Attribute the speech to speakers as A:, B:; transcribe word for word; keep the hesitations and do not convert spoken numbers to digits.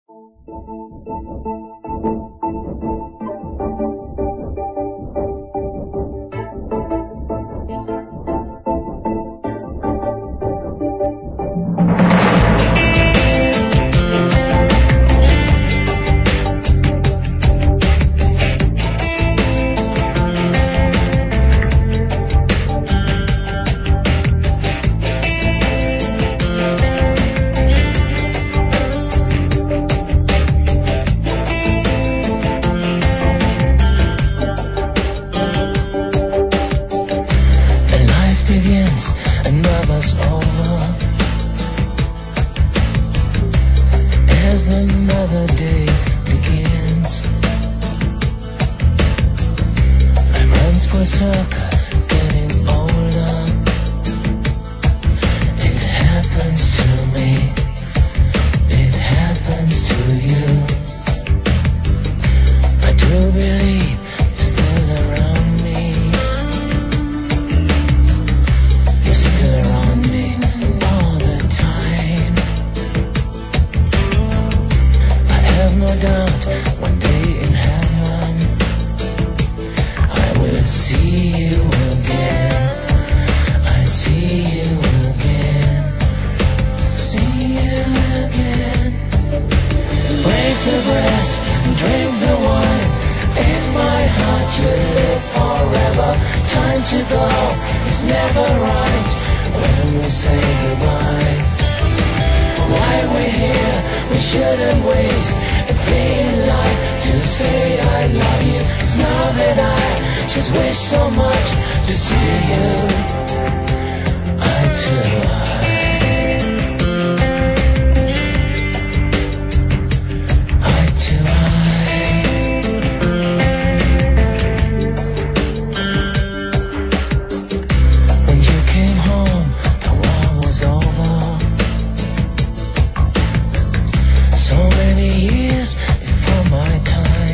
A: Another's over as another day begins. Life runs for a circle, getting older. It happens to me, it happens to you. I do believe you're still around me. Still around me all the time. I have no doubt one day in heaven I will see you again. I see you again. See you again. Break the bread and drink the wine. In my heart you live forever. Time to go is never right when we say goodbye. Why we're here, we shouldn't waste a day in life to say I love you. It's now that I just wish so much to see you eye to eye, eye to eye. When you came home, the war was over. So many years before my time.